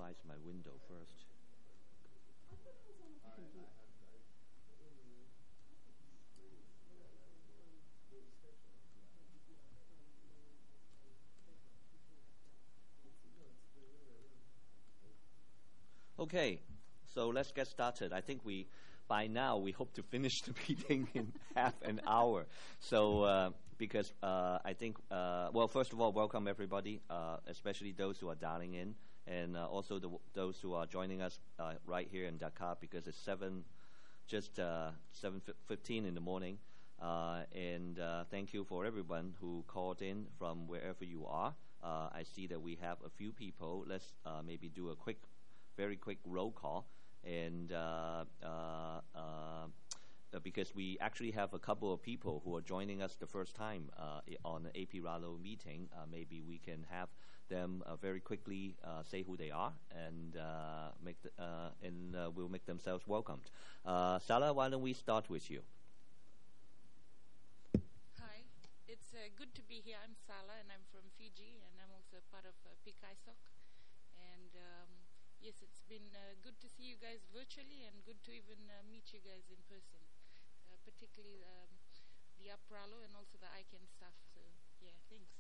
minimize my window first. Okay, so let's get started. I think by now we hope to finish the meeting in half an hour. So because I think, well, first of all, welcome everybody, especially those who are dialing in, and also those who are joining us right here in Dakar, because it's just 7:15 in the morning. And thank you for everyone who called in from wherever you are. I see that we have a few people. Let's maybe do a very quick roll call, and because we actually have a couple of people who are joining us the first time on the AP Rallo meeting, maybe we can have them very quickly say who they are, and will make themselves welcomed. Salah, why don't we start with you? Hi, it's good to be here. I'm Salah, and I'm from Fiji, and I'm also part of PKISOC. And yes, it's been good to see you guys virtually, and good to even meet you guys in person, particularly the UPRALO and also the ICANN staff. So, yeah, thanks.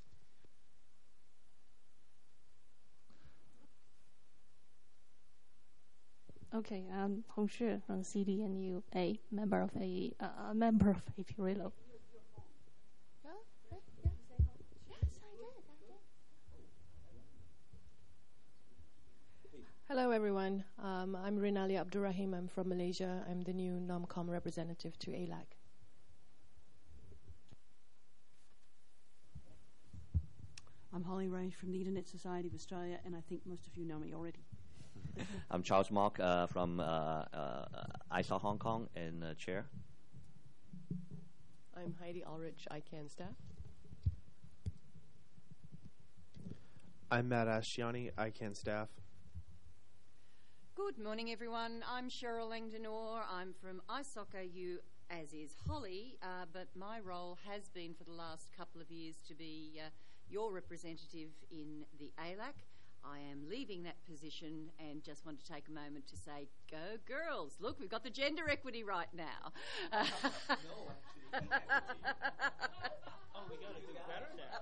Okay, I'm Hong Shi from CDNU, a member of AP Rallo. Hello, everyone. I'm Rinali Abdurrahim. I'm from Malaysia. I'm the new NOMCOM representative to ALAC. I'm Holly Ray from the Internet Society of Australia, and I think most of you know me already. I'm Charles Mark from ISA Hong Kong and chair. I'm Heidi Ulrich, ICANN staff. I'm Matt Ashtiani, ICANN staff. Good morning, everyone. I'm Cheryl Langdonor. I'm from ISOC-AU, as is Holly, but my role has been for the last couple of years to be your representative in the ALAC. I am leaving that position and just want to take a moment to say, go girls. Look, we've got the gender equity right now. No, actually. Oh, we got to do better now.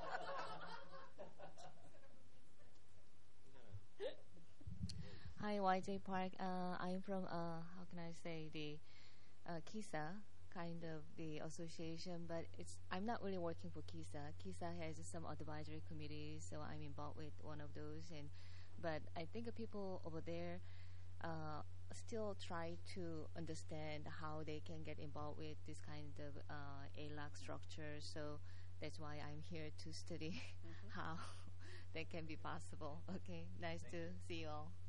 Hi, YJ Park. I'm from, how can I say, the KISA, kind of the association, but I'm not really working for KISA. KISA has some advisory committees, so I'm involved with one of those. But I think people over there still try to understand how they can get involved with this kind of ALAC structure. So that's why I'm here to study how that can be possible. Okay, nice to see you all.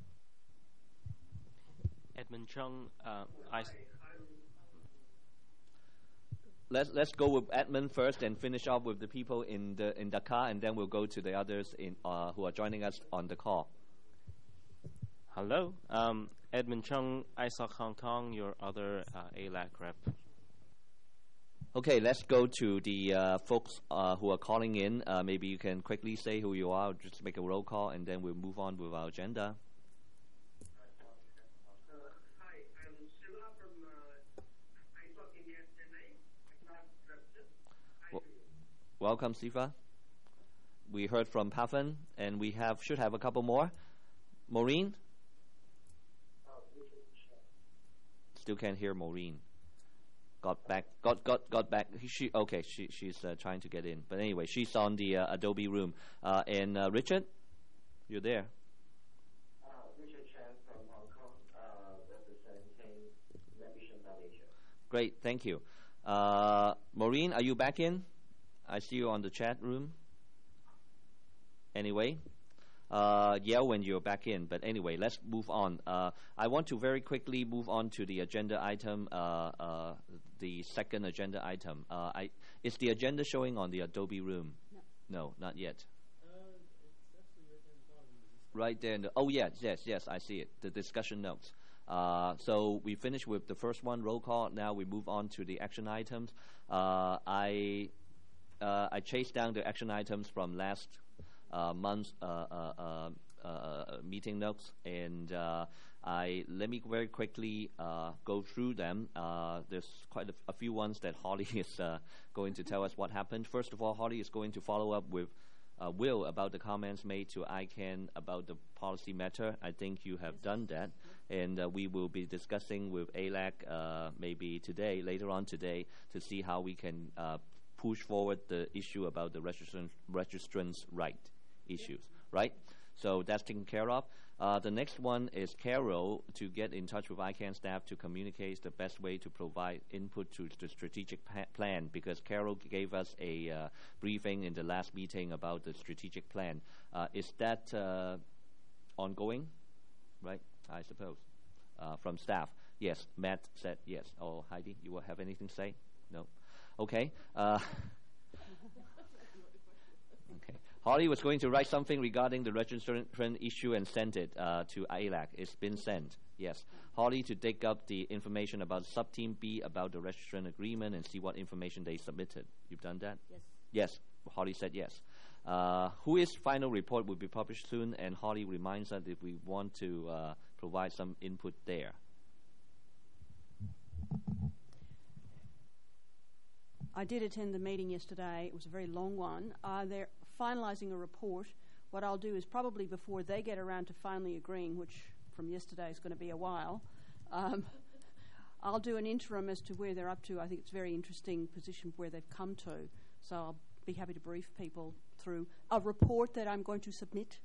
Edmund Chung, Let's go with Edmund first and finish off with the people in Dakar, and then we'll go to the others who are joining us on the call. Hello, Edmund Chung, ISOC Hong Kong, your other ALAC rep. Okay, let's go to the folks who are calling in. Maybe you can quickly say who you are, just make a roll call, and then we'll move on with our agenda. Welcome, Sifa. We heard from Pavan, and we should have a couple more. Maureen? Still can't hear Maureen. Got back. She's trying to get in. But anyway, she's on the Adobe room. And Richard, you're there. Richard Chan from Hong Kong, representing NetVision Malaysia. Great, thank you. Maureen, are you back in? I see you on the chat room. Anyway, yell when you're back in. But anyway, let's move on. I want to very quickly move on to the agenda item, the second agenda item. Is the agenda showing on the Adobe room? No, not yet. Right there. Yes, I see it. The discussion notes. So we finished with the first one, roll call. Now we move on to the action items. I chased down the action items from last month's meeting notes, and let me very quickly go through them. There's quite a few ones that Holly is going to tell us what happened. First of all, Holly is going to follow up with Will about the comments made to ICANN about the policy matter. I think you have done that, and we will be discussing with ALAC maybe later on today, to see how we can push forward the issue about the registrant's right issues, right? So that's taken care of. The next one is Carol to get in touch with ICANN staff to communicate the best way to provide input to the strategic plan, because Carol gave us a briefing in the last meeting about the strategic plan. Is that ongoing, right, I suppose, from staff? Yes, Matt said yes. Oh, Heidi, you will have anything to say? No? Okay. Okay. Holly was going to write something regarding the registrant issue and send it to ALAC. It's been sent. Yes. Holly to dig up the information about Sub-Team B about the registrant agreement and see what information they submitted. You've done that? Yes. Yes. Holly said yes. WHOIS final report will be published soon, and Holly reminds us if we want to provide some input there. I did attend the meeting yesterday. It was a very long one. They're finalising a report. What I'll do is probably before they get around to finally agreeing, which from yesterday is going to be a while, I'll do an interim as to where they're up to. I think it's a very interesting position where they've come to. So I'll be happy to brief people through a report that I'm going to submit.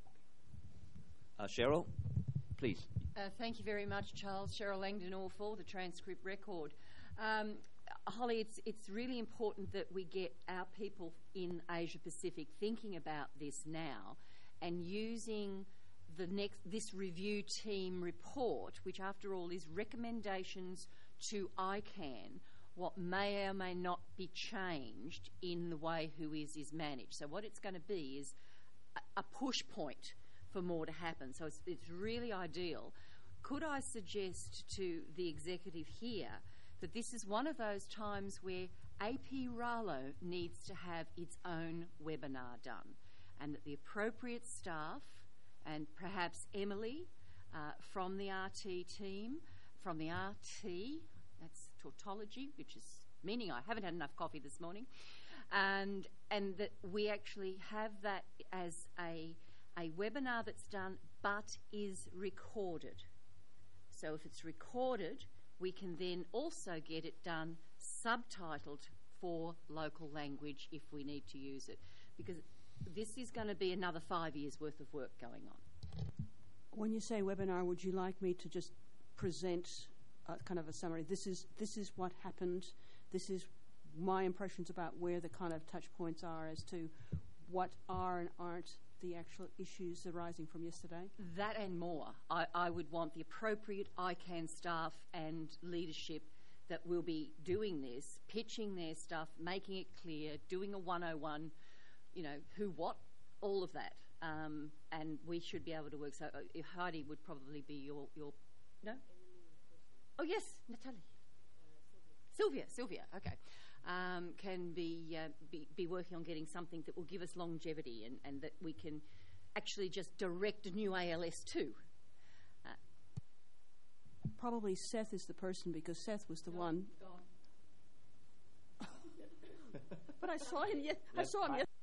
Cheryl, please. Thank you very much, Charles. Cheryl Langdon for the transcript record. Holly, it's really important that we get our people in Asia Pacific thinking about this now and using this review team report, which after all is recommendations to ICANN, what may or may not be changed in the way WHOIS is managed. So what it's going to be is a push point for more to happen. So it's really ideal. Could I suggest to the executive here that this is one of those times where AP Ralo needs to have its own webinar done, and that the appropriate staff, and perhaps Emily from the RT team, from the RT, that's tautology, which is meaning I haven't had enough coffee this morning, and that we actually have that as a webinar that's done but is recorded. So if it's recorded, we can then also get it done subtitled for local language if we need to use it, because this is going to be another 5 years' worth of work going on. When you say webinar, would you like me to just present kind of a summary? This is what happened. This is my impressions about where the kind of touch points are as to what are and aren't the actual issues arising from yesterday? That and more. I would want the appropriate ICANN staff and leadership that will be doing this, pitching their stuff, making it clear, doing a 101, who, what, all of that. And we should be able to work. So if Heidi would probably be your no? Oh, yes, Natalie. Sylvia, okay. Can be working on getting something that will give us longevity and that we can actually just direct a new ALS to. Probably Seth is the person, because Seth was the one. But I saw him yet. I saw him yet.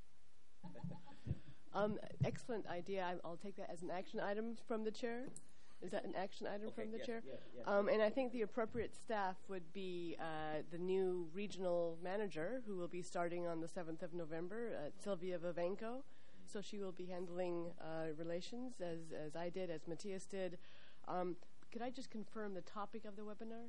Excellent idea. I'll take that as an action item from the chair. Is that an action item from the chair? Yes. And I think the appropriate staff would be the new regional manager, who will be starting on the 7th of November, Sylvia Vivenko. So she will be handling relations, as I did, as Matthias did. Could I just confirm the topic of the webinar?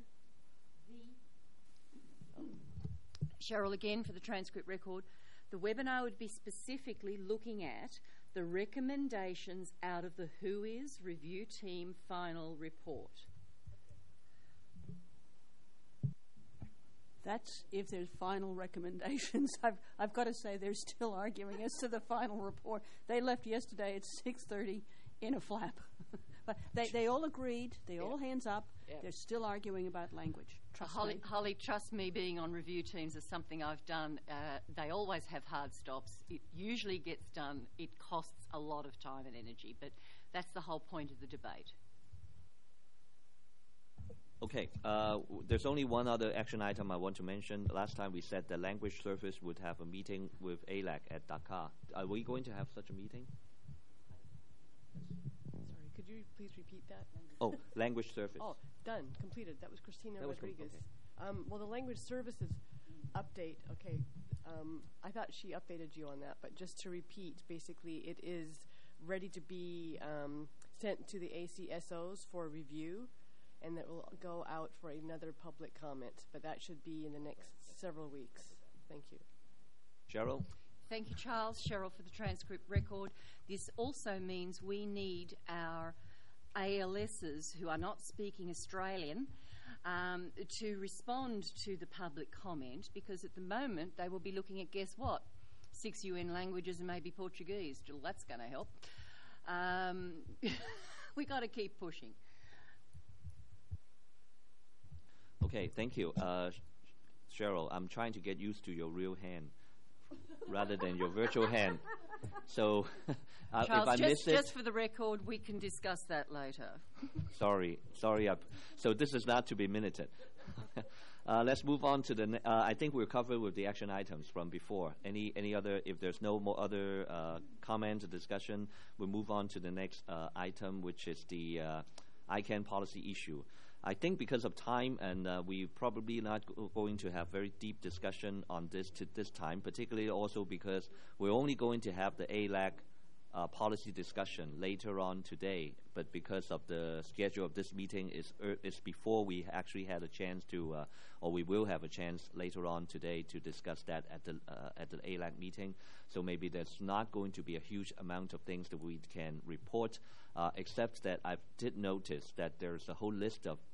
Cheryl, again, for the transcript record. The webinar would be specifically looking at the recommendations out of the WHOIS review team final report. That's if there's final recommendations. I've got to say they're still arguing as to the final report. They left yesterday at 6:30 in a flap. But they all agreed. They all hands up. Yeah. They're still arguing about language. Trust me. Holly, trust me, being on review teams is something I've done. They always have hard stops. It usually gets done. It costs a lot of time and energy, but that's the whole point of the debate. Okay, there's only one other action item I want to mention. Last time we said the language service would have a meeting with ALAC at Dakar. Are we going to have such a meeting? Sorry, could you please repeat that? Oh, language service. Oh, done, completed. That was Christina That was Rodriguez. okay. Well, the language services update, okay, I thought she updated you on that, but just to repeat, basically it is ready to be sent to the ACSOs for review, and that will go out for another public comment, but that should be in the next several weeks. Thank you. Cheryl? Thank you, Charles. Cheryl for the transcript record. This also means we need our ALSs who are not speaking Australian to respond to the public comment, because at the moment they will be looking at, guess what, 6 UN languages and maybe Portuguese. Well, that's going to help. We got to keep pushing. Okay, thank you. Cheryl, I'm trying to get used to your real hand rather than your virtual hand. So Charles, if I miss it... just for the record, we can discuss that later. Sorry. So this is not to be minuted. Let's move on to the... I think we're covered with the action items from before. Any other... If there's no more other comment or discussion, we'll move on to the next item, which is the ICANN policy issue. I think because of time, and we're probably not going to have very deep discussion on this time, particularly also because we're only going to have the ALAC policy discussion later on today. But because of the schedule of this meeting is before we actually had a chance to, or we will have a chance later on today to discuss that at the ALAC meeting. So maybe there's not going to be a huge amount of things that we can report. Except that I did notice that there's a whole list of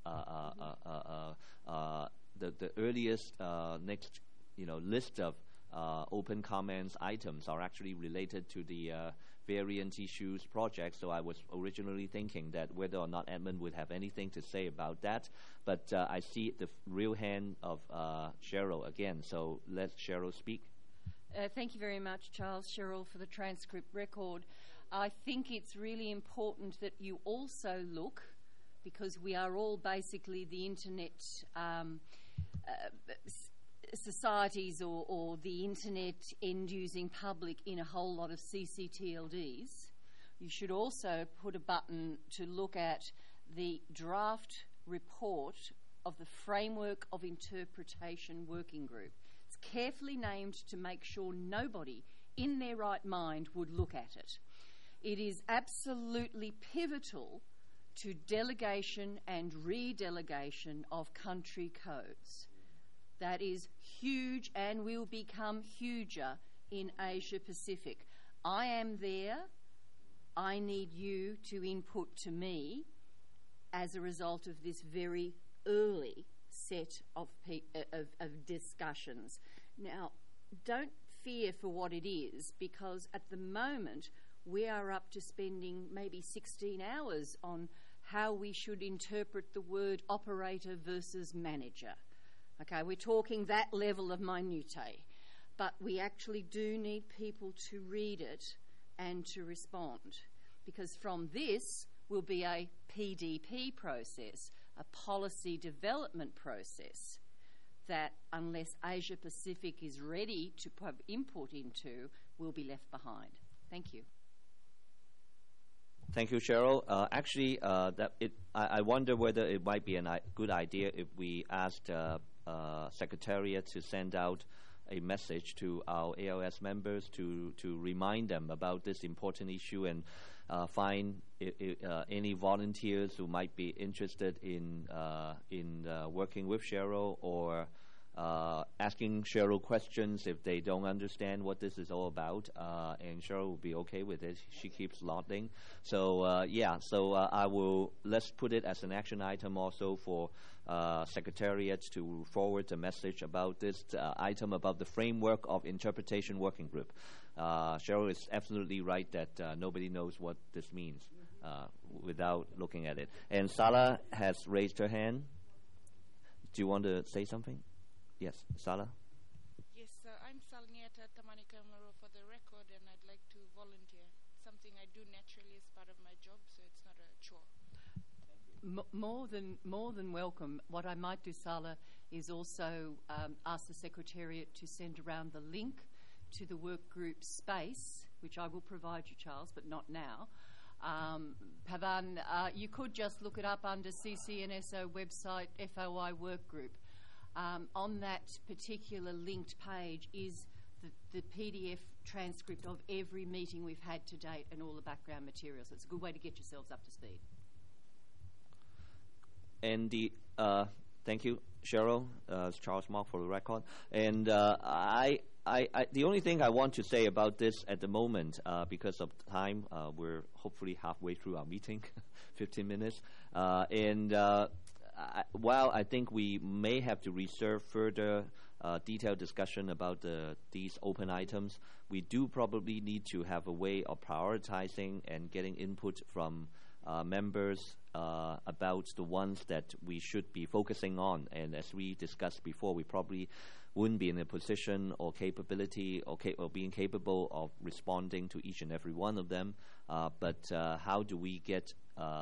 the earliest next list of open comments items are actually related to the variant issues project. So I was originally thinking that whether or not Edmund would have anything to say about that, but I see the real hand of Cheryl again. So let Cheryl speak. Thank you very much, Charles. Cheryl for the transcript record. I think it's really important that you also look, because we are all basically the internet societies or the internet end-using public in a whole lot of CCTLDs. You should also put a button to look at the draft report of the Framework of Interpretation Working Group. It's carefully named to make sure nobody in their right mind would look at it. It is absolutely pivotal to delegation and re-delegation of country codes. That is huge and will become huger in Asia Pacific. I am there. I need you to input to me as a result of this very early set of discussions. Now, don't fear for what it is, because at the moment we are up to spending maybe 16 hours on how we should interpret the word operator versus manager. Okay, we're talking that level of minutiae. But we actually do need people to read it and to respond, because from this will be a PDP process, a policy development process, that unless Asia Pacific is ready to put input into, will be left behind. Thank you. Thank you, Cheryl. I wonder whether it might be a good idea if we asked Secretariat to send out a message to our ALS members to remind them about this important issue, and find any volunteers who might be interested in working with Cheryl, or asking Cheryl questions if they don't understand what this is all about, and Cheryl will be okay with it. She keeps nodding. So I will, let's put it as an action item also for Secretariat to forward a message about this item about the Framework of Interpretation Working Group. Cheryl is absolutely right that nobody knows what this means. without looking at it. And Sala has raised her hand. Do you want to say something? Yes, Sala. Yes, I'm Salnieta Tamanikamaro for the record, and I'd like to volunteer. Something I do naturally as part of my job, so it's not a chore. More than welcome. What I might do, Sala, is also ask the Secretariat to send around the link to the work group space, which I will provide you, Charles, but not now. Pavan, you could just look it up under CCNSO website, FOI work group. On that particular linked page is the PDF transcript of every meeting we've had to date and all the background materials. It's a good way to get yourselves up to speed. And thank you, Cheryl. It's Charles Mark for the record. And the only thing I want to say about this at the moment, because of time, we're hopefully halfway through our meeting, 15 minutes. While I think we may have to reserve further detailed discussion about these open items, we do probably need to have a way of prioritizing and getting input from members about the ones that we should be focusing on. And as we discussed before, we probably wouldn't be in a position or capability or being capable of responding to each and every one of them. But how do we get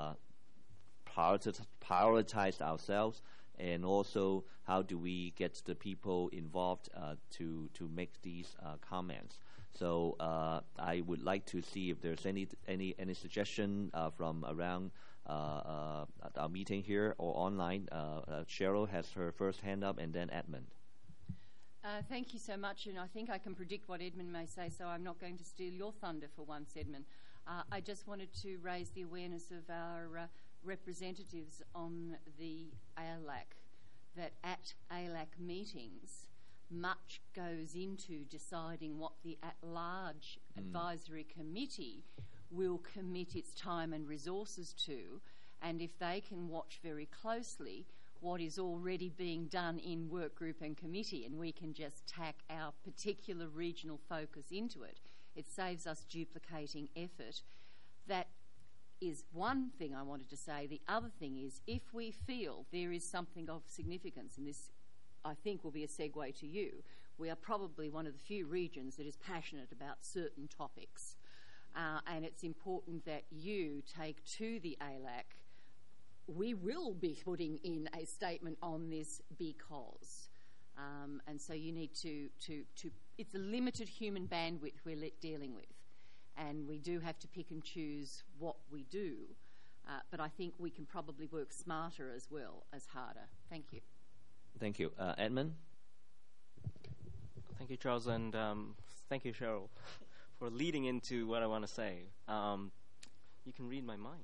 prioritized ourselves, and also how do we get the people involved to make these comments? So I would like to see if there's any suggestion from around our meeting here or online. Cheryl has her first hand up, and then Edmund. Thank you so much, and I think I can predict what Edmund may say, so I'm not going to steal your thunder for once, Edmund. I just wanted to raise the awareness of our representatives on the ALAC, that at ALAC meetings, much goes into deciding what the at-large advisory committee will commit its time and resources to, and if they can watch very closely what is already being done in work group and committee, and we can just tack our particular regional focus into it, it saves us duplicating effort. That is one thing I wanted to say. The other thing is, if we feel there is something of significance, and this I think will be a segue to you, we are probably one of the few regions that is passionate about certain topics. And it's important that you take to the ALAC, we will be putting in a statement on this because. And so you need to it's a limited human bandwidth we're dealing with. And we do have to pick and choose what we do. But I think we can probably work smarter as well as harder. Thank you. Thank you. Edmund? Thank you, Charles, and thank you, Cheryl, for leading into what I want to say. You can read my mind.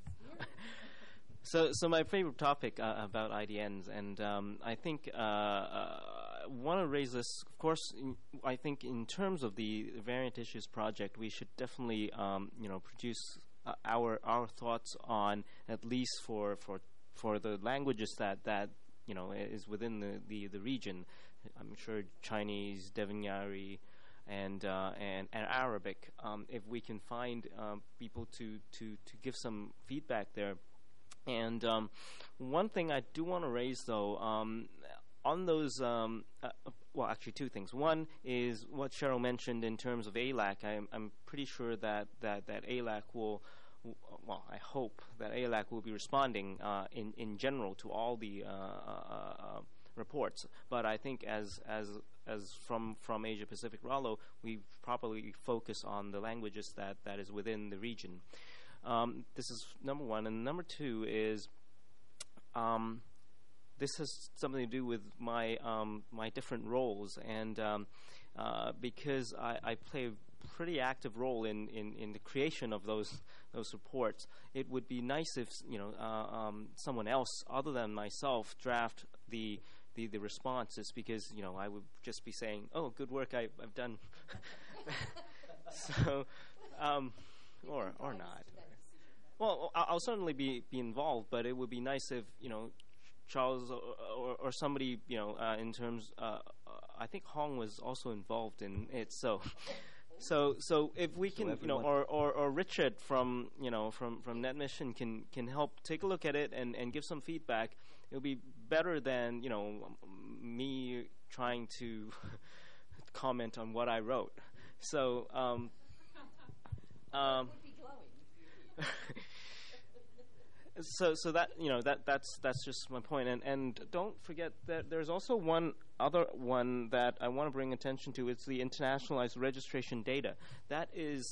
So my favorite topic about IDNs, and I think want to raise this. Of course, I think in terms of the Variant Issues Project, we should definitely produce our thoughts on, at least for the languages that is within the region. I'm sure Chinese, Devanagari, and Arabic. If we can find people to give some feedback there. And one thing I do want to raise, though, on those, well, actually two things. One is what Cheryl mentioned in terms of ALAC. I'm pretty sure that ALAC will, well, I hope that ALAC will be responding in general to all the reports. But I think as from Asia Pacific RALO, we probably focus on the languages that is within the region. This is number one. And number two is this has something to do with my my different roles. And because I play a pretty active role in the creation of those reports, it would be nice if someone else other than myself draft the responses, because I would just be saying, oh, good work, I've done. So or not. Well, I'll certainly be involved, but it would be nice if Charles or somebody in terms. I think Hong was also involved in it, so So if we can, everyone- or Richard from NetMission can help take a look at it and give some feedback. It'll be better than me trying to comment on what I wrote. So so that's just my point. And don't forget that there's also one other one that I want to bring attention to. It's the internationalized registration data. That is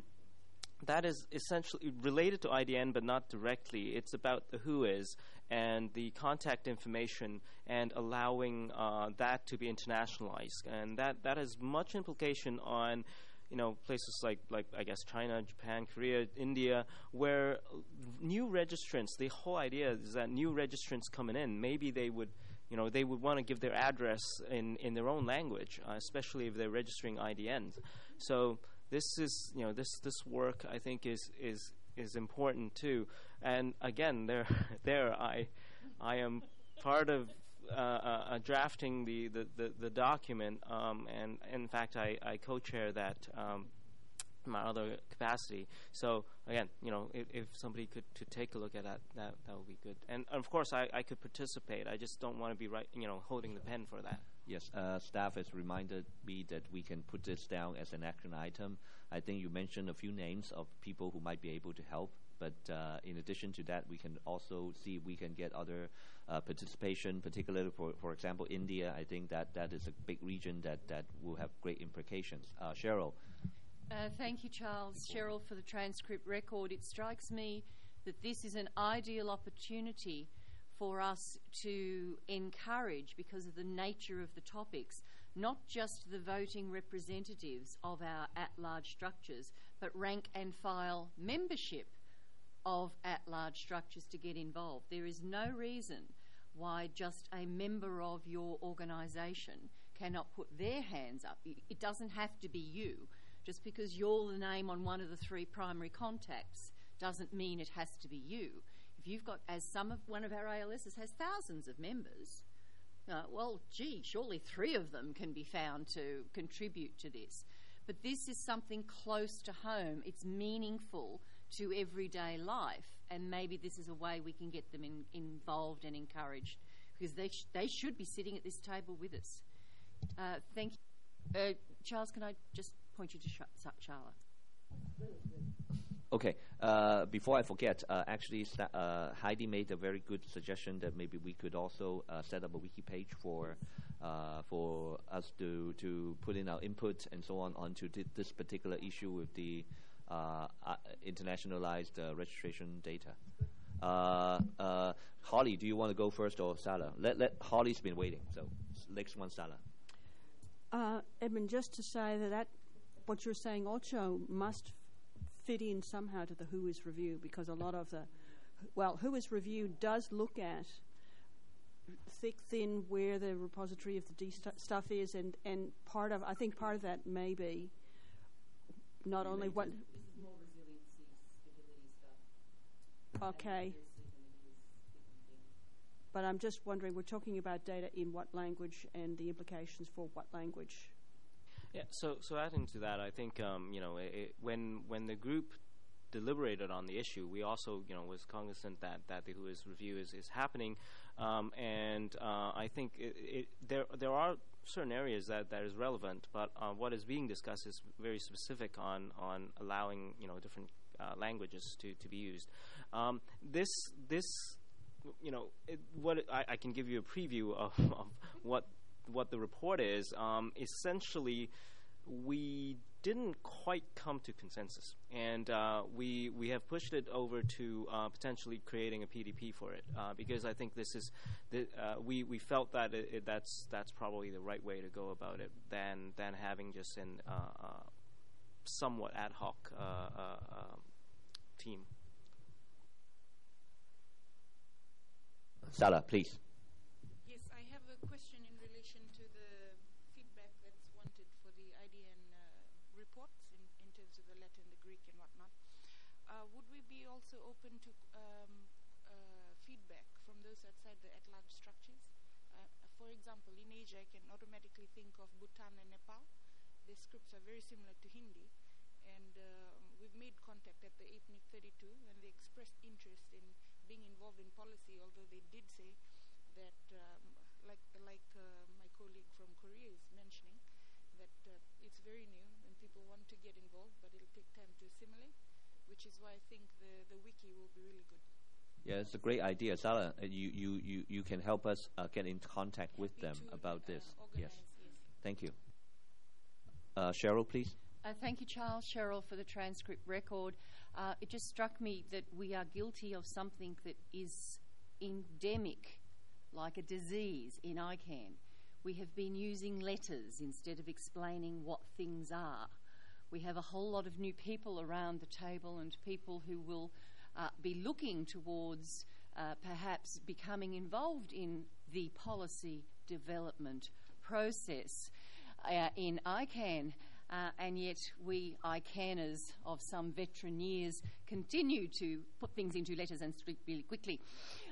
essentially related to IDN, but not directly. It's about the WHOIS and the contact information and allowing that to be internationalized. And that has much implication on places like I guess China, Japan, Korea, India, where new registrants, the whole idea is that new registrants coming in, maybe they would want to give their address in their own language, especially if they're registering IDNs. So this is this work I think is important too. And again, I am part of drafting the document, and in fact I co-chair that in my other capacity. So again, if somebody could take a look at that would be good. And of course I could participate. I just don't want to be holding the pen for that. Yes, staff has reminded me that we can put this down as an action item. I think you mentioned a few names of people who might be able to help. But in addition to that, we can also see if we can get other participation, particularly for example, India. I think that is a big region that will have great implications. Cheryl. Thank you, Charles. Cheryl, for the transcript record. It strikes me that this is an ideal opportunity for us to encourage, because of the nature of the topics, not just the voting representatives of our at-large structures, but rank and file membership of at-large structures to get involved. There is no reason why just a member of your organisation cannot put their hands up. It doesn't have to be you. Just because you're the name on one of the three primary contacts doesn't mean it has to be you. If you've got, as one of our ALSs has thousands of members, surely 3 of them can be found to contribute to this. But this is something close to home. It's meaningful to everyday life, and maybe this is a way we can get them involved and encouraged, because they should be sitting at this table with us. Thank you. Charles, can I just point you to Charlotte? Okay. Before I forget, actually, Heidi made a very good suggestion that maybe we could also set up a wiki page for us to put in our input and so on onto this particular issue with the internationalized registration data. Holly, do you want to go first, or Salah? Let Holly's been waiting, so next one, Salah. Edmund, just to say that what you're saying also must fit in somehow to the WHOIS review, because a lot of the WHOIS review does look at thick, thin, where the repository of the D stuff is, and part of that may be not only what. More resiliency, stability stuff. Okay. But I'm just wondering, we're talking about data in what language and the implications for what language? Yeah, so adding to that, I think when the group deliberated on the issue, we also was cognizant that the WHOIS review is happening, and I think there are certain areas that is relevant, but what is being discussed is very specific on allowing different languages to be used. I can give you a preview of what the report is. Essentially, we didn't quite come to consensus, and we have pushed it over to potentially creating a PDP for it, because I think this is we felt that that's probably the right way to go about it than having just an somewhat ad hoc team. Salah, please. Yes, I have a question in relation to the feedback that's wanted for the IDN reports in terms of the Latin, the Greek, and whatnot. Would we be also open to feedback from those outside the at-large structures? For example, in Asia, I can automatically think of Bhutan and Nepal. the scripts are very similar to Hindi, and we've made contact at the Ethnic 32, and they expressed interest in being involved in policy, although they did say that, like my colleague from Korea is mentioning, that it's very new and people want to get involved, but it'll take time to assimilate, which is why I think the wiki will be really good. Yeah, it's a great idea. Sala, you can help us get in contact with them about this. Yes. Thank you. Cheryl, please. Thank you, Charles. Cheryl, for the transcript record. It just struck me that we are guilty of something that is endemic, like a disease in ICANN. We have been using letters instead of explaining what things are. We have a whole lot of new people around the table and people who will be looking towards perhaps becoming involved in the policy development process in ICANN. And yet we ICANNers of some veteran years continue to put things into letters and speak really quickly.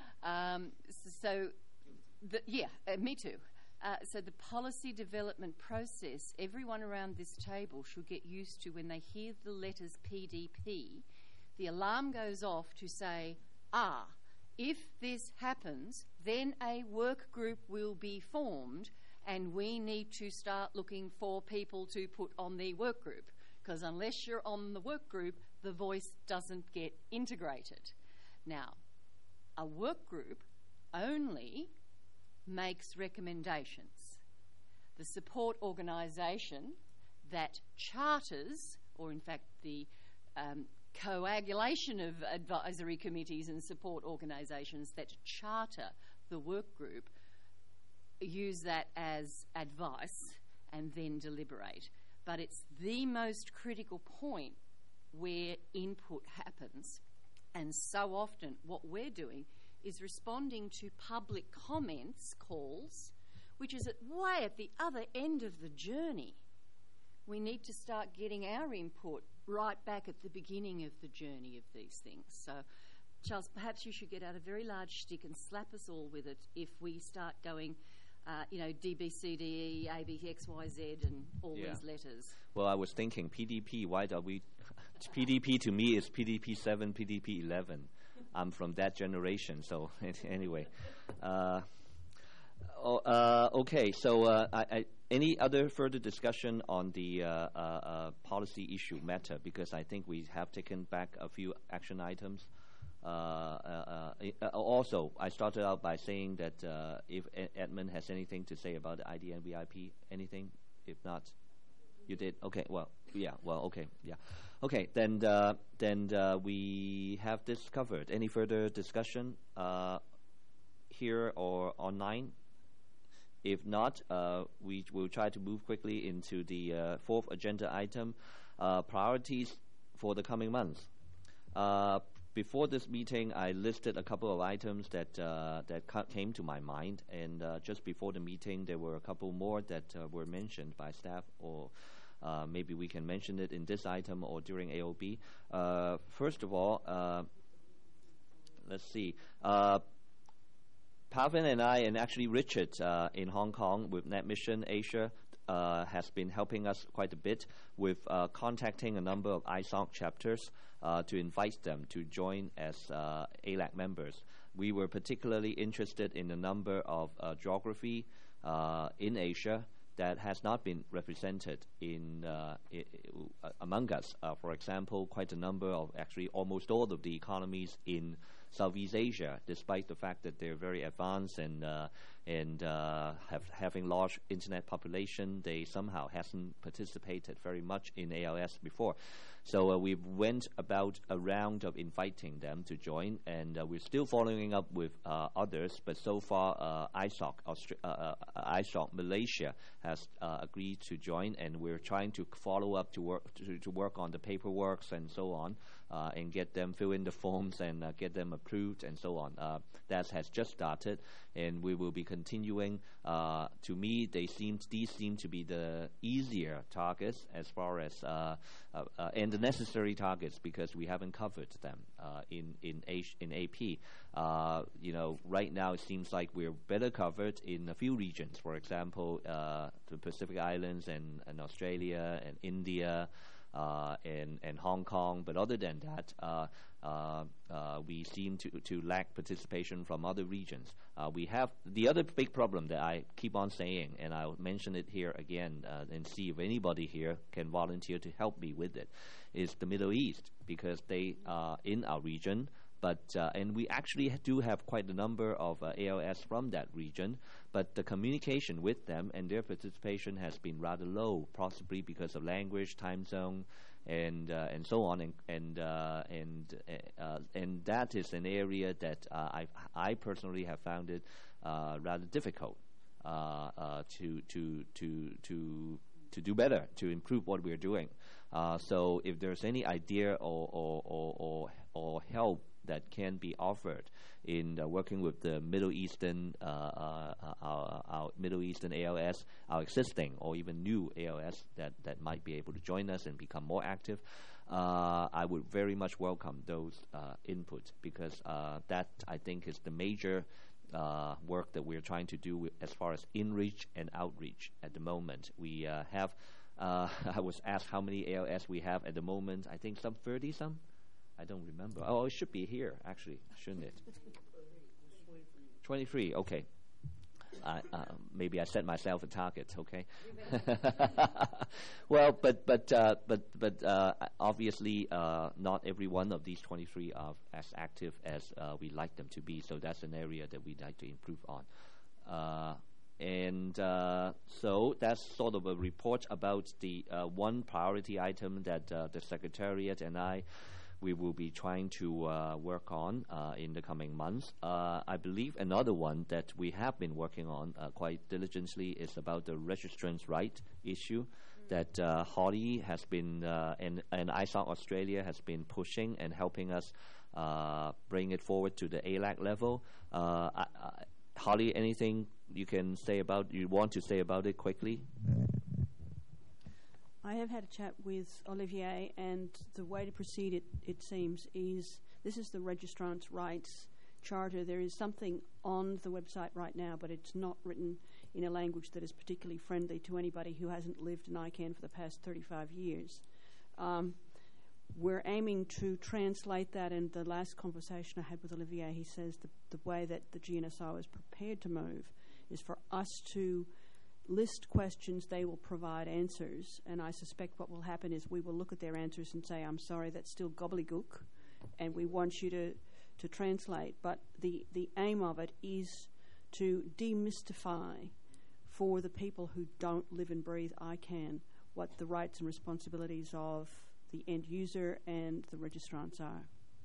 Me too. So the policy development process, everyone around this table should get used to when they hear the letters PDP, the alarm goes off to say, if this happens, then a work group will be formed and we need to start looking for people to put on the work group, because unless you're on the work group, the voice doesn't get integrated. Now, a work group only makes recommendations. The support organisation that charters, or in fact the coagulation of advisory committees and support organisations that charter the work group, use that as advice and then deliberate. But it's the most critical point where input happens, and so often what we're doing is responding to public comments calls, which is way at the other end of the journey. We need to start getting our input right back at the beginning of the journey of these things. So, Charles, perhaps you should get out a very large stick and slap us all with it if we start going, DBCDE, ABXYZ, and all these letters. Well, I was thinking PDP. Why do we? PDP to me is PDP 7, PDP 11. I'm from that generation, so anyway. Okay, so any other further discussion on the policy issue matter? Because I think we have taken back a few action items. Also, I started out by saying that if Edmund has anything to say about the IDN VIP, anything? If not, you did? Okay, well, yeah, well, okay, yeah. Okay, then we have this covered. Any further discussion here or online? If not, we will try to move quickly into the fourth agenda item, priorities for the coming months. Before this meeting, I listed a couple of items that came to my mind, and just before the meeting, there were a couple more that were mentioned by staff, or maybe we can mention it in this item or during AOB. First of all, let's see. Pavin and I, and actually Richard in Hong Kong with NetMission Asia, has been helping us quite a bit with contacting a number of ISOC chapters to invite them to join as ALAC members. We were particularly interested in a number of geography in Asia that has not been represented in among us. For example, quite a number of, actually almost all of the economies in Southeast Asia, despite the fact that they're very advanced and having large internet population, they somehow hasn't participated very much in ALS before. So we went about a round of inviting them to join, and we're still following up with others, but so far ISOC Malaysia has agreed to join, and we're trying to follow up to work on the paperwork and so on, and get them fill in the forms and get them approved and so on. That has just started, and we will be continuing. To me, these seem to be the easier targets as far as and the necessary targets, because we haven't covered them in AP. Right now it seems like we're better covered in a few regions. For example, the Pacific Islands and Australia and India and Hong Kong. But other than that, we seem to lack participation from other regions. We have the other big problem that I keep on saying, and I'll mention it here again and see if anybody here can volunteer to help me with it, is the Middle East, because they are in our region. But and we actually do have quite a number of ALS from that region, but the communication with them and their participation has been rather low, possibly because of language, time zone, and so on, and that is an area that I personally have found it rather difficult to do better, to improve what we're doing. So if there's any idea or help that can be offered in working with the Middle Eastern, our Middle Eastern ALS, our existing or even new ALS that might be able to join us and become more active, I would very much welcome those input, because that, I think, is the major work that we're trying to do as far as in-reach and outreach at the moment. We have, I was asked how many ALS we have at the moment. I think some 30-some. I don't remember. Oh, it should be here, actually, shouldn't it? 23, okay. Maybe I set myself a target, okay? Well, but obviously not every one of these 23 are as active as we like them to be, so that's an area that we'd like to improve on. So that's sort of a report about the one priority item that the Secretariat and we will be trying to work on in the coming months. I believe another one that we have been working on quite diligently is about the registrant's right issue that Holly has been, and ISOC Australia has been pushing and helping us bring it forward to the ALAC level. Holly, anything you want to say about it quickly? I have had a chat with Olivier, and the way to proceed, it seems, is this is the Registrant's Rights Charter. There is something on the website right now, but it's not written in a language that is particularly friendly to anybody who hasn't lived in ICANN for the past 35 years. We're aiming to translate that, and the last conversation I had with Olivier, he says the way that the GNSO is prepared to move is for us to list questions, they will provide answers, and I suspect what will happen is we will look at their answers and say, I'm sorry, that's still gobbledygook, and we want you to translate. But the aim of it is to demystify for the people who don't live and breathe ICANN what the rights and responsibilities of the end user and the registrants are.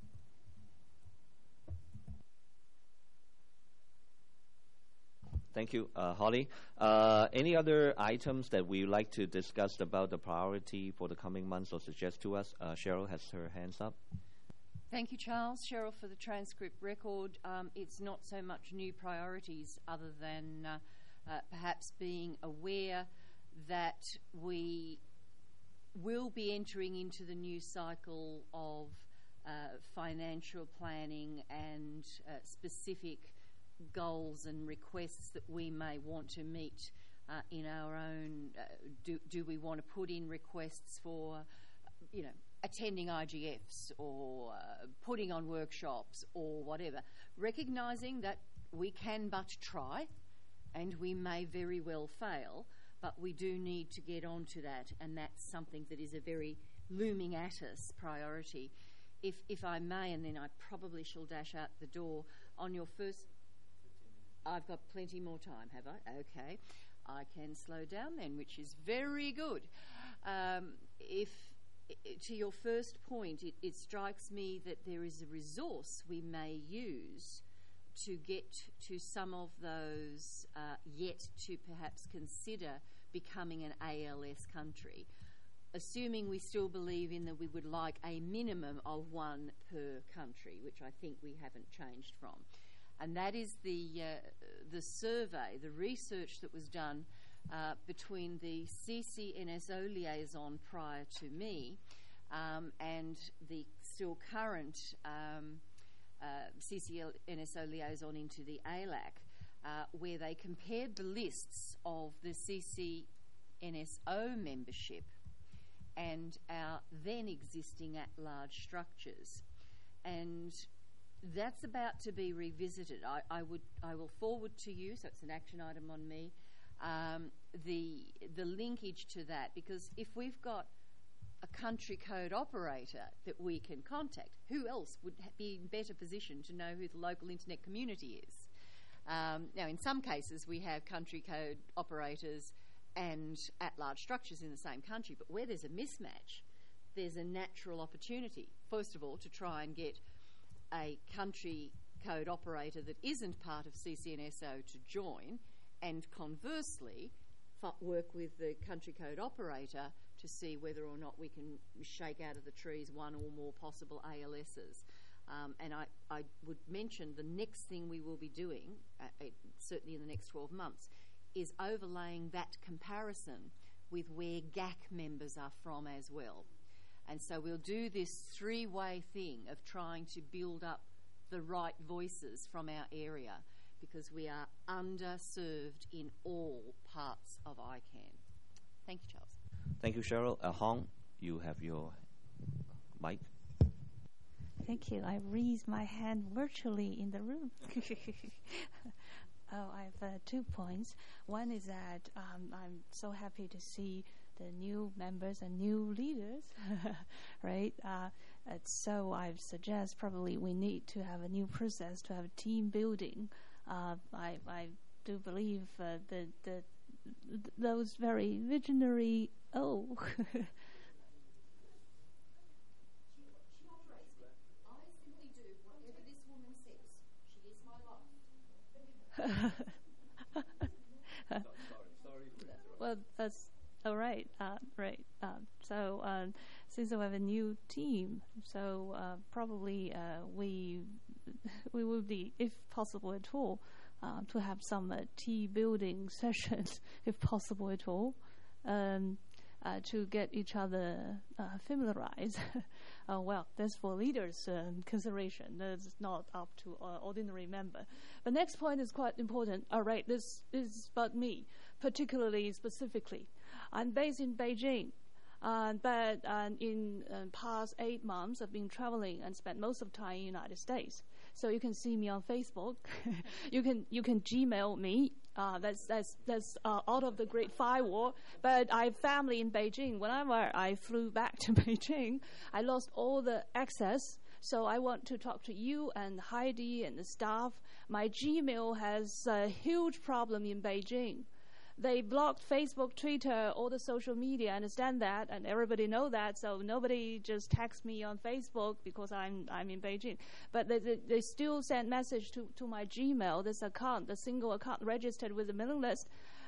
Thank you, Holly. Any other items that we would like to discuss about the priority for the coming months or suggest to us? Cheryl has her hands up. Thank you, Charles. Cheryl, for the transcript record. It's not so much new priorities other than perhaps being aware that we will be entering into the new cycle of financial planning and specific goals and requests that we may want to meet in our own. Do we want to put in requests for, attending IGFs or putting on workshops or whatever, recognising that we can but try and we may very well fail, but we do need to get onto that, and that's something that is a very looming at us priority. If I may, and then I probably shall dash out the door, on your first... I've got plenty more time, have I? Okay. I can slow down then, which is very good. To your first point, it strikes me that there is a resource we may use to get to some of those yet to perhaps consider becoming an ALS country. assuming we still believe in that we would like a minimum of one per country, which I think we haven't changed from. And that is the survey, the research that was done between the CCNSO liaison prior to me and the still current CCNSO liaison into the ALAC, where they compared the lists of the CCNSO membership and our then existing at-large structures. And that's about to be revisited. I will forward to you, so it's an action item on me, the linkage to that, because if we've got a country code operator that we can contact, who else would be in better position to know who the local internet community is? Now, in some cases, we have country code operators and at-large structures in the same country, but where there's a mismatch, there's a natural opportunity, first of all, to try and get a country code operator that isn't part of CCNSO to join, and conversely, work with the country code operator to see whether or not we can shake out of the trees one or more possible ALSs. And I would mention the next thing we will be doing, certainly in the next 12 months, is overlaying that comparison with where GAC members are from as well. And so we'll do this three-way thing of trying to build up the right voices from our area, because we are underserved in all parts of ICANN. Thank you, Charles. Thank you, Cheryl. Hong, you have your mic. Thank you. I raised my hand virtually in the room. I have 2 points. One is that I'm so happy to see the new members and new leaders, right? So I suggest probably we need to have a new process to have team building. I do believe those very visionary. Well, that's all right. Right. So since we have a new team, so probably we will be, if possible at all, to have some team building sessions, if possible at all, to get each other familiarized. Well, that's for leaders' consideration. That's not up to ordinary member. The next point is quite important. All right, this is about me, particularly specifically. I'm based in Beijing, but in past 8 months, I've been traveling and spent most of the time in the United States. So you can see me on Facebook. you can Gmail me. That's out of the Great Firewall. But I have family in Beijing. Whenever I flew back to Beijing, I lost all the access. So I want to talk to you and Heidi and the staff. My Gmail has a huge problem in Beijing. They blocked Facebook, Twitter, all the social media. I understand that, and everybody know that. So nobody just texts me on Facebook because I'm in Beijing. But they still send message to my Gmail, this account, the single account registered with the mailing list.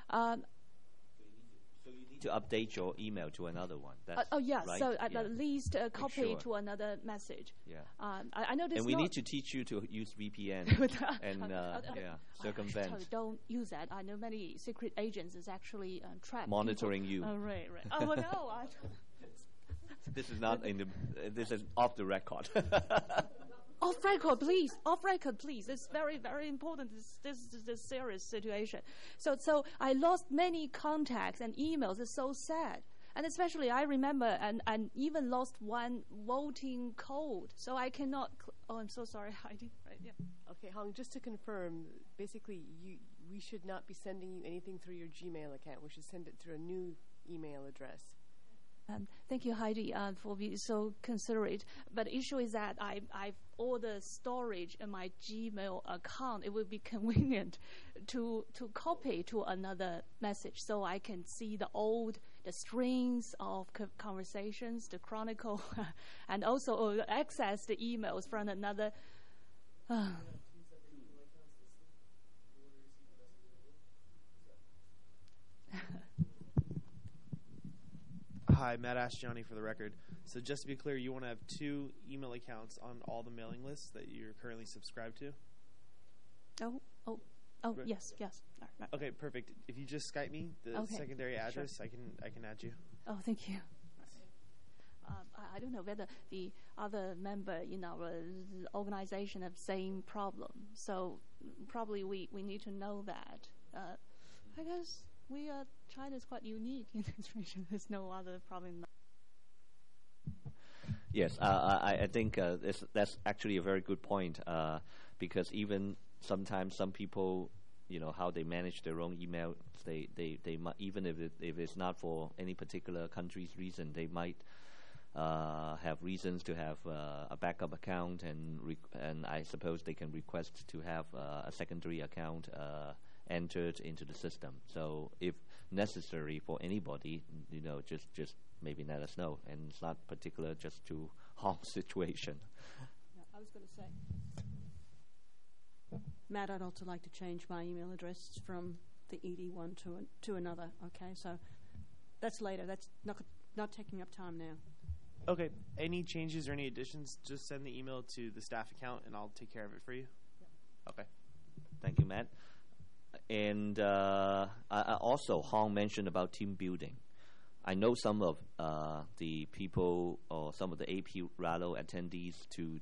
So you need to update your email to another one. That's yes. Right? So at least a copy to another message. Yeah. I know this. And we need to teach you to use VPN and circumvent. Don't use that. I know many secret agents is actually tracked. Monitoring you. Oh, right. Oh no. This is not in the. This is off the record. Off record, please. Off record, please. It's very, very important. This is a serious situation. So I lost many contacts and emails. It's so sad. And especially I remember and even lost one voting code. So I cannot. I'm so sorry, Heidi. Right? Yeah. Okay, Hong. Just to confirm, basically, we should not be sending you anything through your Gmail account. We should send it through a new email address. Thank you, Heidi, for being so considerate. But the issue is that I've all the storage in my Gmail account. It would be convenient to copy to another message so I can see the strings of conversations, the chronicle, and also access the emails from another. Hi, Matt Ashjani for the record. So just to be clear, you want to have 2 email accounts on all the mailing lists that you're currently subscribed to? Right. Yes. Right. Okay, perfect. If you just Skype me the secondary address, sure. I can add you. Oh, thank you. I don't know whether the other member in our organization have same problem. So probably we need to know that. I guess China is quite unique in this region. There's no other problem. Yes, I think that's actually a very good point because even sometimes some people, how they manage their own email, they might, even if it's not for any particular country's reason, they might have reasons to have a backup account, and I suppose they can request to have a secondary account entered into the system. So if necessary for anybody, just maybe let us know. And it's not particular just to Hong's situation. No, I was going to say, Matt, I'd also like to change my email address from the ED one to another. Okay, so that's later. That's not taking up time now. Okay. Any changes or any additions, just send the email to the staff account, and I'll take care of it for you. Yep. Okay. Thank you, Matt. And also, Hong mentioned about team building. I know some of the people or some of the AP Rallo attendees to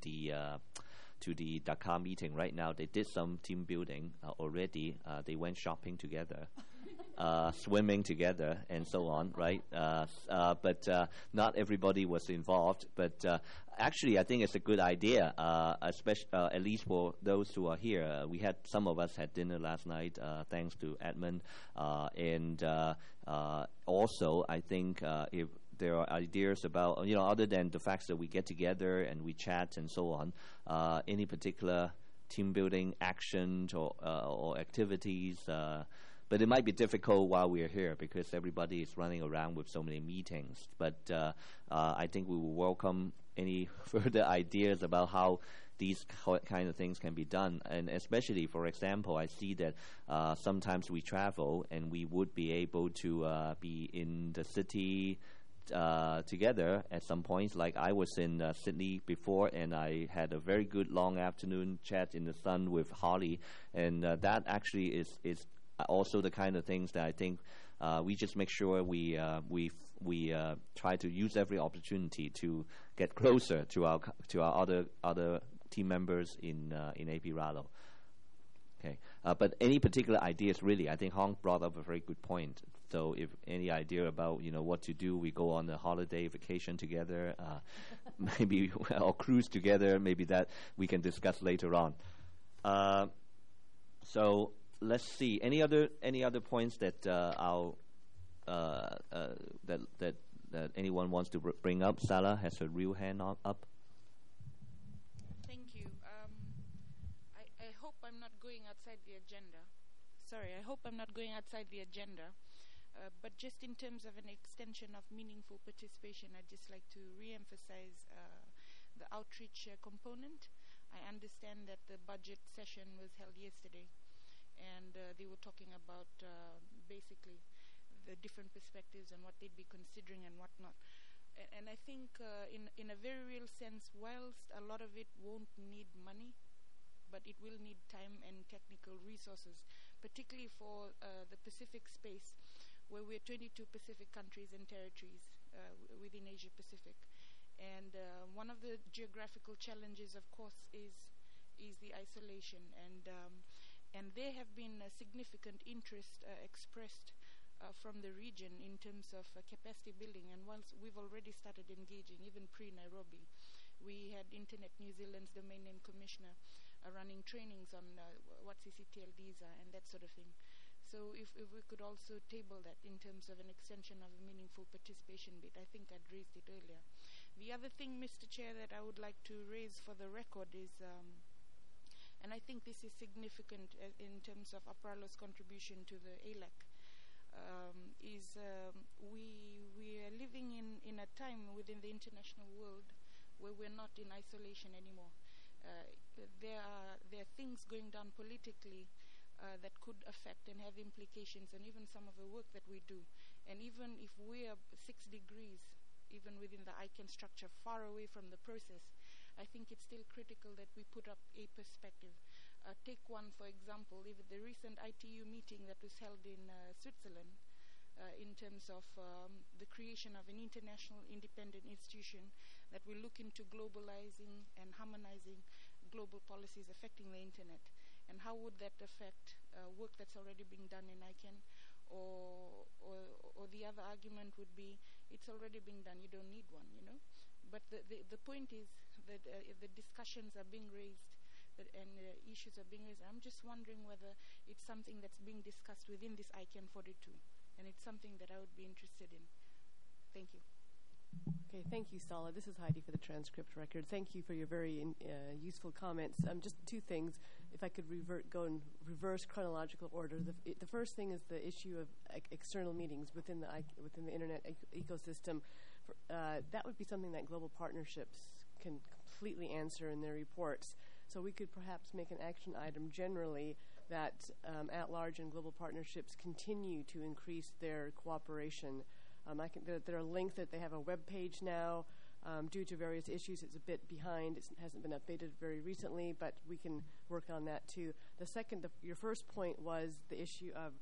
the Dakar meeting right now. They did some team building already. They went shopping together, swimming together, and so on, right? But not everybody was involved. But actually, I think it's a good idea, especially at least for those who are here. Some of us had dinner last night, thanks to Edmund, and also I think if there are ideas about, other than the fact that we get together and we chat and so on, any particular team building actions or activities. But it might be difficult while we're here because everybody is running around with so many meetings. But I think we will welcome any further ideas about how these kind of things can be done. And especially, for example, I see that sometimes we travel and we would be able to be in the city together at some points. Like I was in Sydney before, and I had a very good long afternoon chat in the sun with Holly, and that actually is also the kind of things that I think we just make sure we try to use every opportunity to get closer to our other team members in AP Rallo. Okay, but any particular ideas, really, I think Hong brought up a very good point. So if any idea about what to do, we go on a holiday vacation together, maybe or cruise together. Maybe that we can discuss later on. So let's see. Any other points that that anyone wants to bring up? Salah has her real hand up. Thank you. I hope I'm not going outside the agenda. Sorry, I hope I'm not going outside the agenda. But just in terms of an extension of meaningful participation, I'd just like to re-emphasize the outreach component. I understand that the budget session was held yesterday, and they were talking about basically the different perspectives and what they'd be considering and whatnot. And I think in a very real sense, whilst a lot of it won't need money, but it will need time and technical resources, particularly for the Pacific space, where we're 22 Pacific countries and territories within Asia Pacific. And one of the geographical challenges, of course, is the isolation. And there have been a significant interest expressed from the region in terms of capacity building. And once we've already started engaging, even pre-Nairobi, we had Internet New Zealand's domain name commissioner running trainings on what CCTLDs are and that sort of thing. So if we could also table that in terms of an extension of a meaningful participation bit, I think I'd raised it earlier. The other thing, Mr. Chair, that I would like to raise for the record is, and I think this is significant in terms of APRALO's contribution to the ALEC, is we are living in a time within the international world where we're not in isolation anymore. There are things going down politically that could affect and have implications, and even some of the work that we do. And even if we are 6 degrees, even within the ICANN structure, far away from the process, I think it's still critical that we put up a perspective. Take one, for example, even the recent ITU meeting that was held in Switzerland, in terms of the creation of an international independent institution that will look into globalizing and harmonizing global policies affecting the internet. And how would that affect work that's already being done in ICANN? Or the other argument would be, it's already being done, you don't need one, you know? But the point is that the discussions are being raised and issues are being raised. I'm just wondering whether it's something that's being discussed within this ICANN 42. And it's something that I would be interested in. Thank you. Okay, thank you, Sala. This is Heidi for the transcript record. Thank you for your very useful comments. Just 2 things, if I could go in reverse chronological order. The first thing is the issue of external meetings within the internet ecosystem. That would be something that global partnerships can completely answer in their reports. So we could perhaps make an action item generally that at-large and global partnerships continue to increase their cooperation. There are links that they have a web page now. Due to various issues, it's a bit behind. It hasn't been updated very recently, but we can work on that too. The second, your first point was the issue of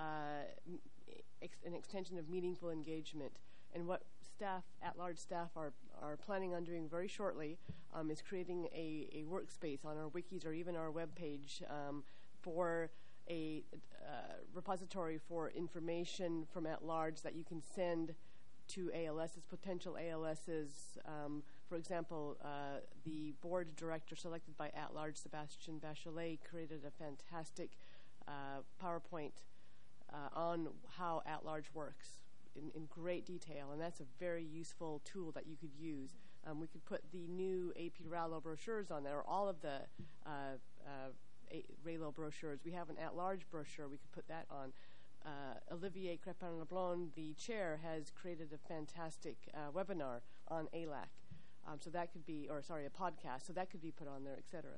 an extension of meaningful engagement. And what staff, at-large staff, are planning on doing very shortly is creating a workspace on our wikis or even our web page for a repository for information from at-large that you can send to ALSs, potential ALSs. For example, the board director selected by at-large, Sebastian Bachelet, created a fantastic PowerPoint on how at-large works in great detail, and that's a very useful tool that you could use. We could put the new AP Rallo brochures on there, or all of the Rallo brochures. We have an at-large brochure. We could put that on. Olivier Crépin-Leblond, the chair, has created a fantastic webinar on ALAC. So that could be, a podcast. So that could be put on there, etc.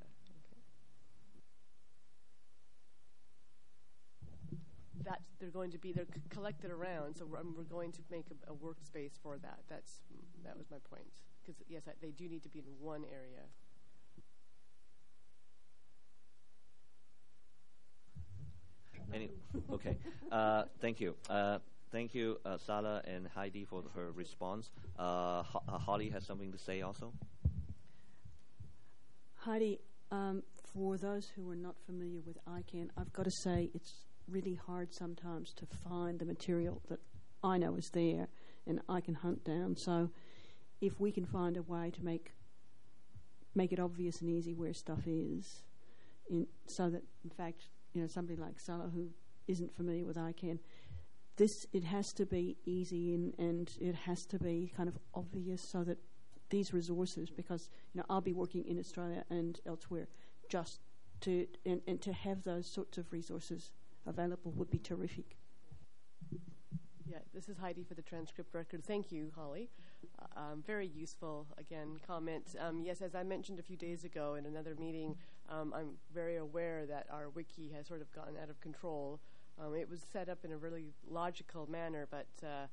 They're collected around. So we're going to make a workspace for that. That was my point. Because yes, they do need to be in one area. Okay. Thank you. Thank you, Sala and Heidi, for her response. Holly has something to say also. Heidi, for those who are not familiar with ICANN, I've got to say it's really hard sometimes to find the material that I know is there and I can hunt down. So if we can find a way to make it obvious and easy where stuff is, so that, in fact, somebody like Sala who isn't familiar with ICANN, it has to be easy and it has to be kind of obvious, so that these resources, because I'll be working in Australia and elsewhere, just to have those sorts of resources available would be terrific. Yeah, this is Heidi for the transcript record. Thank you, Holly. Very useful, again, comment. Yes, as I mentioned a few days ago in another meeting, I'm very aware that our wiki has sort of gotten out of control. It was set up in a really logical manner, but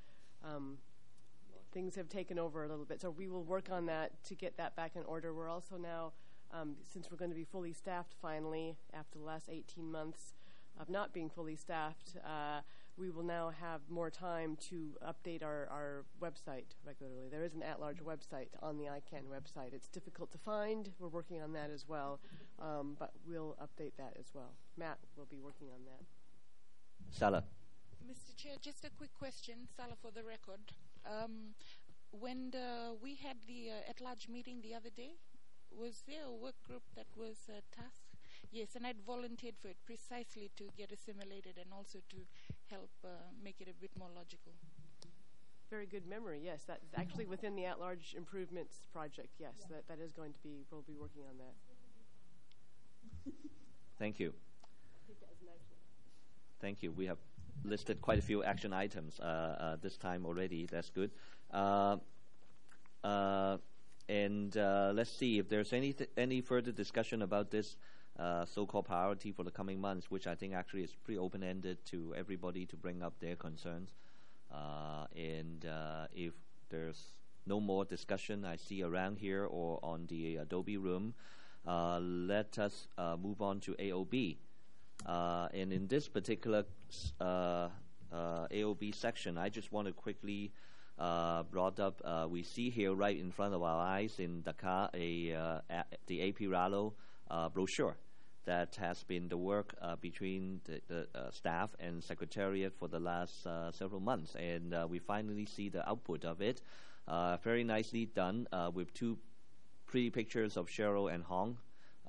things have taken over a little bit. So we will work on that to get that back in order. We're also now, since we're going to be fully staffed finally after the last 18 months of not being fully staffed, we will now have more time to update our website regularly. There is an at-large website on the ICANN website. It's difficult to find. We're working on that as well, but we'll update that as well. Matt will be working on that. Sala. Mr. Chair, just a quick question, Sala, for the record. When we had the at-large meeting the other day, was there a work group that was tasked? Yes, and I'd volunteered for it precisely to get assimilated and also to help make it a bit more logical. Very good memory, yes. That's actually within the at-large improvements project, yes. Yeah. That is going to be, we'll be working on that. Thank you. Thank you. We have listed quite a few action items this time already. That's good. And let's see if there's any further discussion about this so-called priority for the coming months, which I think actually is pretty open-ended to everybody to bring up their concerns. And if there's no more discussion I see around here or on the Adobe room, let us move on to AOB. And in this particular AOB section, I just want to quickly brought up, we see here right in front of our eyes in Dakar the AP Rallo brochure that has been the work between the staff and secretariat for the last several months. And we finally see the output of it. Very nicely done with two pretty pictures of Cheryl and Hong.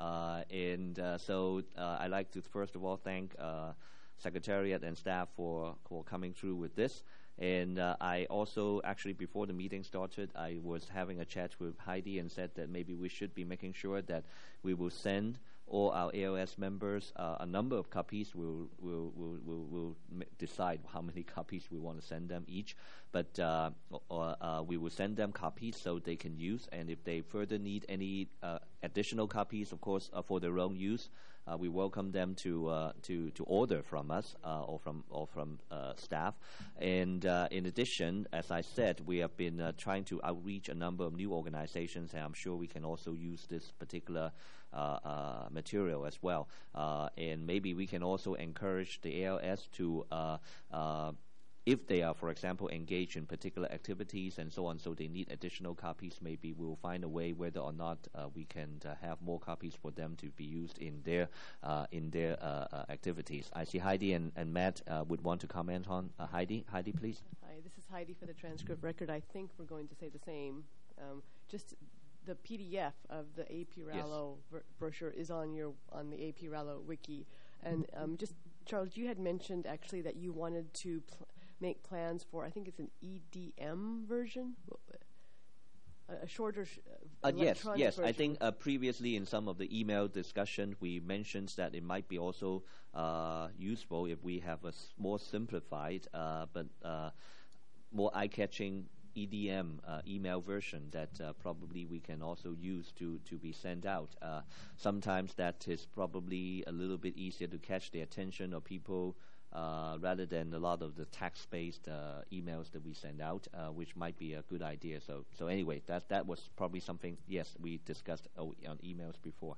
So I'd like to first of all thank secretariat and staff for coming through with this. And I also, actually, before the meeting started, I was having a chat with Heidi and said that maybe we should be making sure that we will send all our ALS members a number of copies. We'll decide how many copies we want to send them each. But we will send them copies so they can use. And if they further need any additional copies, of course, for their own use, we welcome them to order from us or from staff. And in addition, as I said, we have been trying to outreach a number of new organizations, and I'm sure we can also use this particular material as well. And maybe we can also encourage the ALS to if they are, for example, engaged in particular activities and so on, so they need additional copies, maybe we'll find a way whether or not we can have more copies for them to be used in their activities. I see Heidi and Matt would want to comment on. Heidi, please. Hi, this is Heidi for the transcript record. I think we're going to say the same. Just the PDF of the AP Rallo brochure is on the AP Rallo wiki. And just, Charles, you had mentioned actually that you wanted to make plans for, I think it's an EDM version, a shorter electronic yes. version. I think previously in some of the email discussion, we mentioned that it might be also useful if we have a more simplified but more eye-catching EDM email version that probably we can also use to be sent out. Sometimes that is probably a little bit easier to catch the attention of people rather than a lot of the text-based emails that we send out, which might be a good idea. So anyway, that was probably something, yes, we discussed on emails before.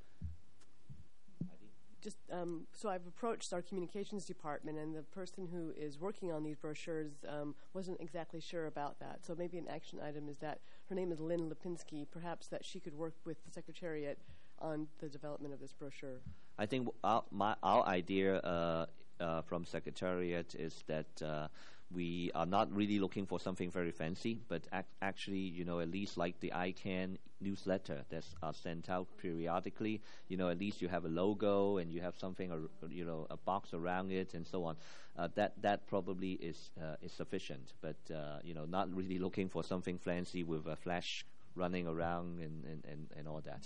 Just so I've approached our communications department, and the person who is working on these brochures wasn't exactly sure about that. So maybe an action item is that her name is Lynn Lipinski. Perhaps that she could work with the secretariat on the development of this brochure. I think our idea from secretariat is that we are not really looking for something very fancy, but actually, at least like the ICANN newsletter that's sent out periodically, at least you have a logo and you have something, a box around it and so on. That probably is sufficient, but, not really looking for something fancy with a flash running around and all that.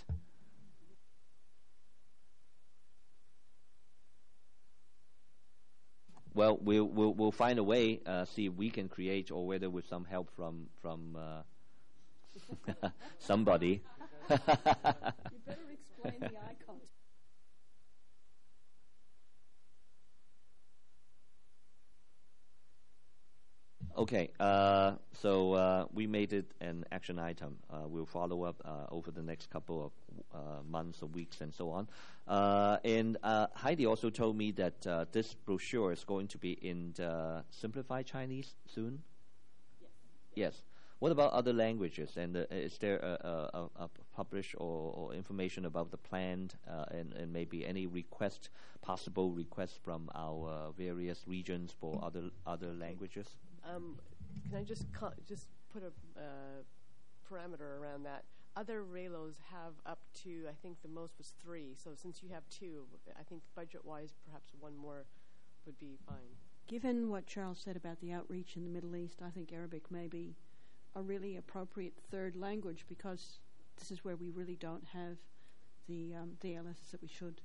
Well, we'll find a way, see if we can create, or whether with some help from somebody. You better explain the icons. Okay, so we made it an action item. We'll follow up over the next couple of months or weeks and so on. And Heidi also told me that this brochure is going to be in simplified Chinese soon? Yes. What about other languages? And is there a publish or information about the planned and maybe any possible requests from our various regions for other languages? Can I just put a parameter around that? Other RALOs have up to, I think the most was 3. So since you have 2, I think budget-wise, perhaps one more would be fine. Given what Charles said about the outreach in the Middle East, I think Arabic may be a really appropriate third language, because this is where we really don't have the DLSs that we should.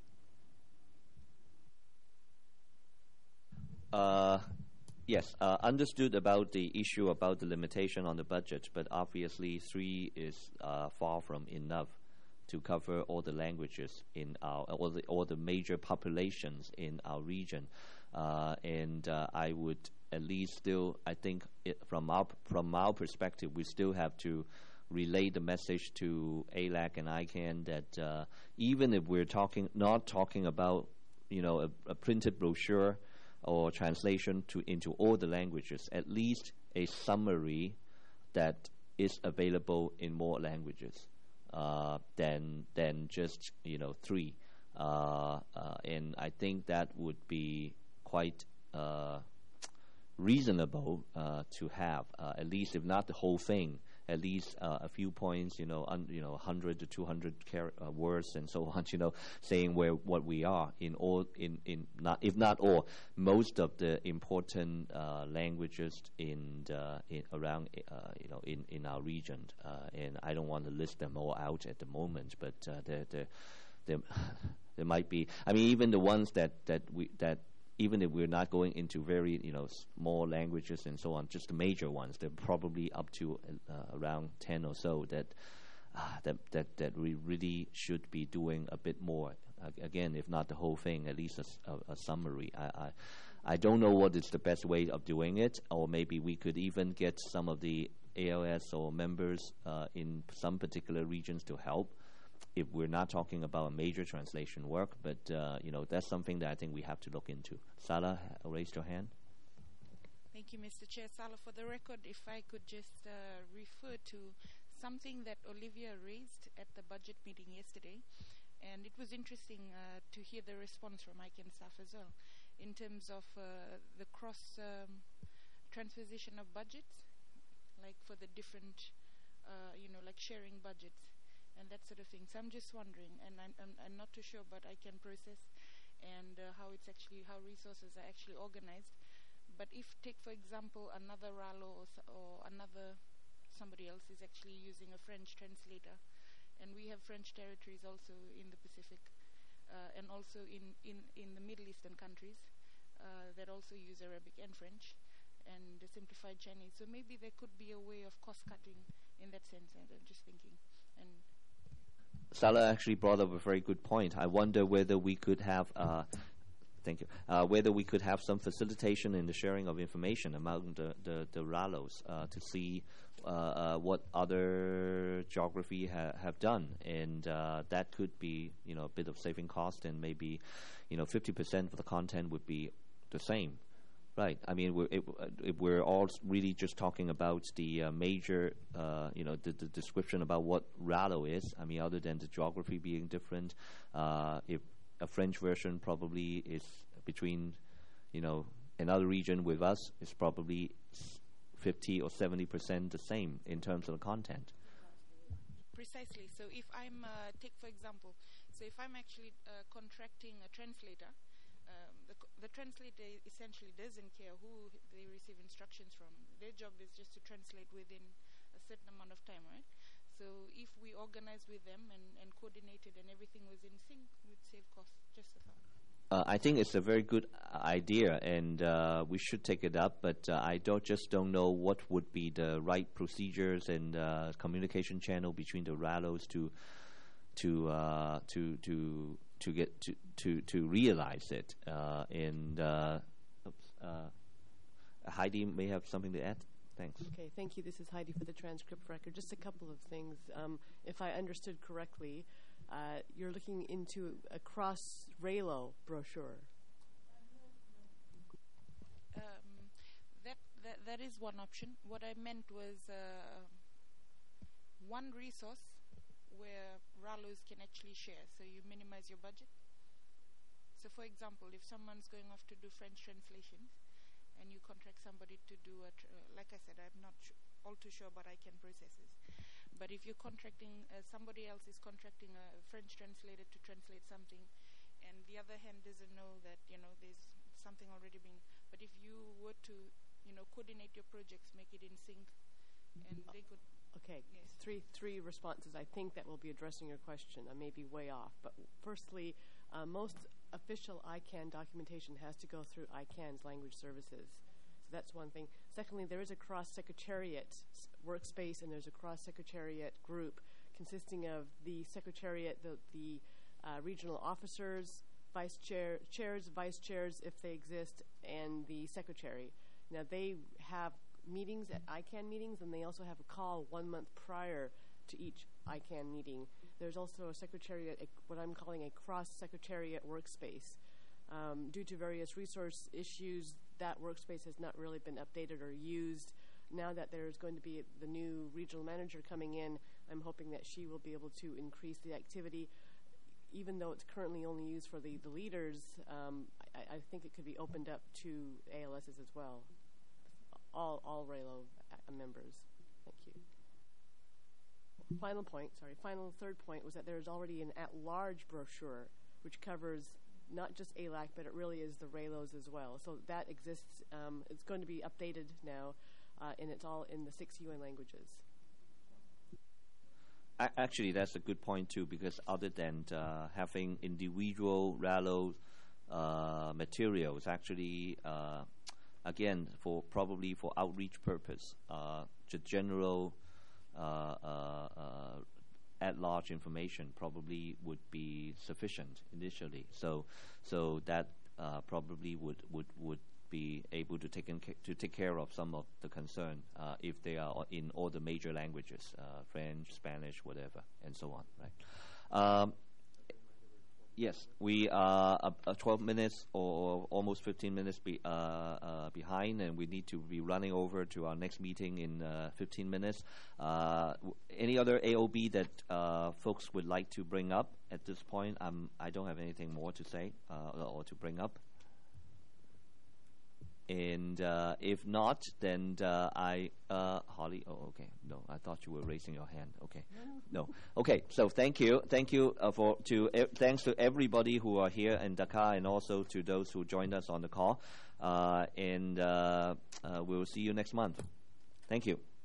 Yes, understood about the issue about the limitation on the budget, but obviously 3 is far from enough to cover all the languages in all the major populations in our region. And I would at least still, I think from our perspective, we still have to relay the message to ALAC and ICANN that even if we're not talking about a printed brochure or translation into all the languages, at least a summary that is available in more languages than just 3. And I think that would be quite reasonable to have, at least if not the whole thing, at least a few points, 100 to 200 words and so on, saying what we are in not, if not all, most of the important languages around in our region, and I don't want to list them all out at the moment, but there might be. I mean, even the ones that even if we're not going into very small languages and so on, just the major ones, they're probably up to around 10 or so that we really should be doing a bit more. Again, if not the whole thing, at least a summary. I don't know what is the best way of doing it, or maybe we could even get some of the ALS or members in some particular regions to help, if we're not talking about a major translation work, but that's something that I think we have to look into. Salah, raise your hand. Thank you, Mr. Chair. Salah, for the record, if I could just refer to something that Olivia raised at the budget meeting yesterday, and it was interesting to hear the response from ICANN staff as well, in terms of the cross transposition of budgets, like for the different, like sharing budgets and that sort of thing. So I'm just wondering, and I'm not too sure, but I can process and how resources are actually organized. But if, take for example, another RALO or another somebody else is actually using a French translator, and we have French territories also in the Pacific, and also in the Middle Eastern countries that also use Arabic and French and the simplified Chinese. So maybe there could be a way of cost cutting in that sense. And I'm just thinking. And Salah actually brought up a very good point. I wonder whether we could have, thank you, whether we could have some facilitation in the sharing of information among the RALOs to see what other geography have done, and that could be a bit of saving cost, and maybe 50% of the content would be the same. Right. I mean, we're all really just talking about the major, the description about what RALO is. I mean, other than the geography being different, if a French version probably is between, another region with us is probably 50 or 70% the same in terms of the content. Precisely. So if I'm, take for example, so if I'm actually contracting a translator, the translator essentially doesn't care who they receive instructions from. Their job is just to translate within a certain amount of time, right? So if we organize with them and coordinated and everything was in sync, we'd save costs. Just a thought. I think it's a very good idea, and we should take it up. But I don't know what would be the right procedures and communication channel between the RALOs to realize it. Heidi may have something to add. Thanks. Okay, thank you. This is Heidi for the transcript record. Just a couple of things. If I understood correctly, you're looking into a cross-RALO brochure. That is one option. What I meant was one resource where RALOs can actually share, so you minimize your budget. So for example, if someone's going off to do French translations and you contract somebody to do like I said, I'm not all too sure about ICANN processes, but if you're contracting, somebody else is contracting a French translator to translate something, and the other hand doesn't know that there's something already being, but if you were to coordinate your projects, make it in sync, and they could. Okay, yes. Three responses. I think that will be addressing your question. I may be way off, but firstly, most official ICANN documentation has to go through ICANN's language services. So that's one thing. Secondly, there is a cross-secretariat workspace, and there's a cross-secretariat group consisting of the secretariat, the regional officers, chairs, vice chairs, if they exist, and the secretary. Now, they have meetings at ICANN meetings, and they also have a call 1 month prior to each ICANN meeting. There's also a secretariat, what I'm calling a cross-secretariat workspace. Due to various resource issues, that workspace has not really been updated or used. Now that there's going to be the new regional manager coming in, I'm hoping that she will be able to increase the activity. Even though it's currently only used for the leaders, I think it could be opened up to ALSs as well. All RALO members. Thank you. Final third point was that there is already an at-large brochure which covers not just ALAC, but it really is the RALOs as well. So that exists. It's going to be updated now, and it's all in the 6 UN languages. Actually, that's a good point too, because other than having individual RALO materials, actually, again, probably for outreach purpose, the general at-large information probably would be sufficient initially. So that probably would be able to take care of some of the concern if they are in all the major languages, French, Spanish, whatever, and so on, right? Yes, we are 12 minutes or almost 15 minutes behind, and we need to be running over to our next meeting in 15 minutes. Any other AOB that folks would like to bring up at this point? I don't have anything more to say or to bring up. And if not, then Holly. Oh, okay. No, I thought you were raising your hand. Okay, no. Okay, so thank you thanks to everybody who are here in Dakar, and also to those who joined us on the call. And we'll see you next month. Thank you.